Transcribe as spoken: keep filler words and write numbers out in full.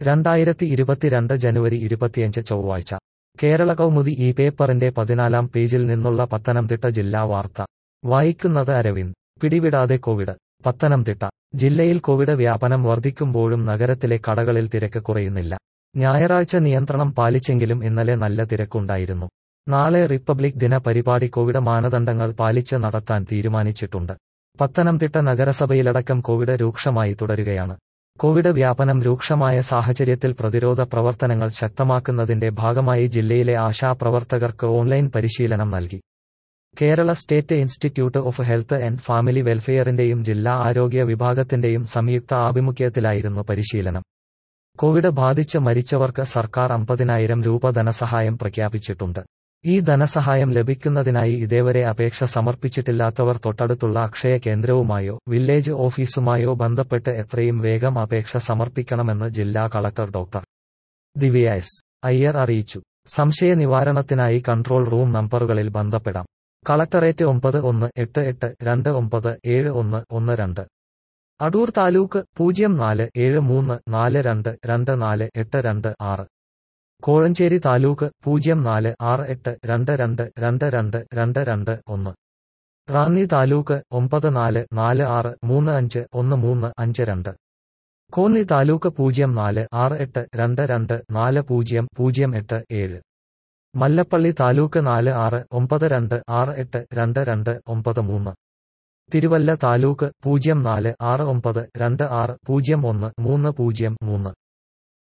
രണ്ടായിരത്തി ഇരുപത്തിരണ്ട് ജനുവരി ഇരുപത്തിയഞ്ച് ചൊവ്വാഴ്ച കേരള കൗമുദി ഈ പേപ്പറിന്റെ പതിനാലാം പേജിൽ നിന്നുള്ള പത്തനംതിട്ട ജില്ലാ വാർത്ത വായിക്കുന്നത് അരവിന്ദ്. പിടിവിടാതെ കോവിഡ്. പത്തനംതിട്ട ജില്ലയിൽ കോവിഡ് വ്യാപനം വർദ്ധിക്കുമ്പോഴും നഗരത്തിലെ കടകളിൽ തിരക്ക് കുറയുന്നില്ല. ഞായറാഴ്ച നിയന്ത്രണം പാലിച്ചെങ്കിലും ഇന്നലെ നല്ല തിരക്കുണ്ടായിരുന്നു. നാളെ റിപ്പബ്ലിക് ദിന പരിപാടി കോവിഡ് മാനദണ്ഡങ്ങൾ പാലിച്ച് നടത്താൻ തീരുമാനിച്ചിട്ടുണ്ട്. പത്തനംതിട്ട നഗരസഭയിലടക്കം കോവിഡ് രൂക്ഷമായി തുടരുകയാണ്. കോവിഡ് വ്യാപനം രൂക്ഷമായ സാഹചര്യത്തിൽ പ്രതിരോധ പ്രവർത്തനങ്ങൾ ശക്തമാക്കുന്നതിന്റെ ഭാഗമായി ജില്ലയിലെ ആശാപ്രവർത്തകർക്ക് ഓൺലൈൻ പരിശീലനം നൽകി. Kerala State Institute of Health and Family വെൽഫെയറിന്റെയും ജില്ലാ ആരോഗ്യ വിഭാഗത്തിന്റെയും സംയുക്ത ആഭിമുഖ്യത്തിലായിരുന്നു പരിശീലനം. കോവിഡ് ബാധിച്ച് മരിച്ചവർക്ക് സർക്കാർ അമ്പതിനായിരം രൂപ ധനസഹായം പ്രഖ്യാപിച്ചിട്ടുണ്ട്. ഈ ധനസഹായം ലഭിക്കുന്നതിനായി ഇതേവരെ അപേക്ഷ സമർപ്പിച്ചിട്ടില്ലാത്തവർ തൊട്ടടുത്തുള്ള അക്ഷയ കേന്ദ്രവുമായോ വില്ലേജ് ഓഫീസുമായോ ബന്ധപ്പെട്ട് എത്രയും വേഗം അപേക്ഷ സമർപ്പിക്കണമെന്ന് ജില്ലാ collector doctor Divya S Iyer അറിയിച്ചു. സംശയ നിവാരണത്തിനായി കൺട്രോൾ റൂം നമ്പറുകളിൽ ബന്ധപ്പെടാം. കളക്ടറേറ്റ് ഒമ്പത് ഒന്ന് എട്ട് എട്ട് രണ്ട് ഒമ്പത് ഏഴ് ഒന്ന് ഒന്ന് രണ്ട്. അടൂർ താലൂക്ക് പൂജ്യം നാല് ഏഴ് മൂന്ന് നാല് രണ്ട് രണ്ട് നാല് എട്ട് രണ്ട് ആറ്. കോഴഞ്ചേരി താലൂക്ക് പൂജ്യം നാല് ആറ് എട്ട് രണ്ട് രണ്ട് രണ്ട് രണ്ട് രണ്ട് രണ്ട് ഒന്ന്. റാന്നി താലൂക്ക് ഒമ്പത് നാല് നാല് ആറ് മൂന്ന് അഞ്ച് ഒന്ന് മൂന്ന് അഞ്ച് രണ്ട്. കോന്നി താലൂക്ക് പൂജ്യം നാല് ആറ് എട്ട് രണ്ട് രണ്ട് നാല് പൂജ്യം പൂജ്യം എട്ട് ഏഴ്. മല്ലപ്പള്ളി താലൂക്ക് നാല് ആറ് ഒമ്പത് രണ്ട് ആറ് എട്ട് രണ്ട് രണ്ട് ഒമ്പത് മൂന്ന്. തിരുവല്ല താലൂക്ക് പൂജ്യം നാല് ആറ് ഒമ്പത് രണ്ട് ആറ് പൂജ്യം ഒന്ന് മൂന്ന് പൂജ്യം മൂന്ന്.